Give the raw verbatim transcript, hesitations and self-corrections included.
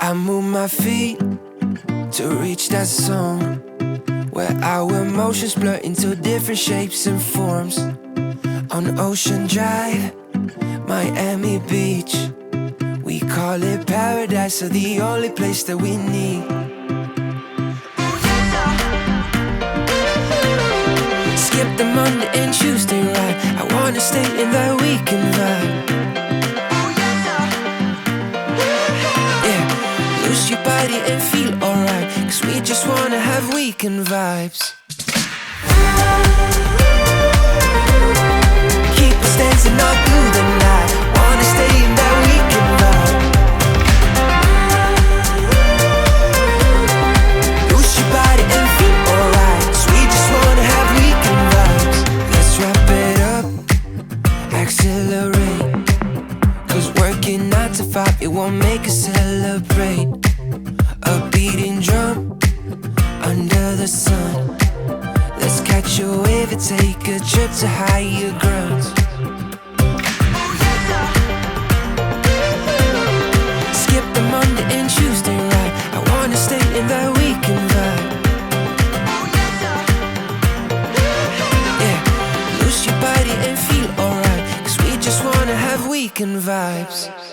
I move my feet to reach that zone where our emotions blur into different shapes and forms. On Ocean Drive, Miami Beach, we call it paradise, or the only place that we need. Skip the Monday and Tuesday ride, I wanna stay in that weekend vibe. Lose your body and feel alright, cause we just wanna have weekend vibes. Keep us dancing all through the night, wanna stay in that weekend vibe. Lose your body and feel alright, cause we just wanna have weekend vibes. Let's wrap it up, accelerate, cause working nine to five, it won't make us celebrate. A beating drum under the sun. Let's catch a wave and take a trip to higher grounds. Skip the Monday and Tuesday ride, I wanna stay in that weekend vibe. Yeah, lose your body and feel alright, cause we just wanna have weekend vibes.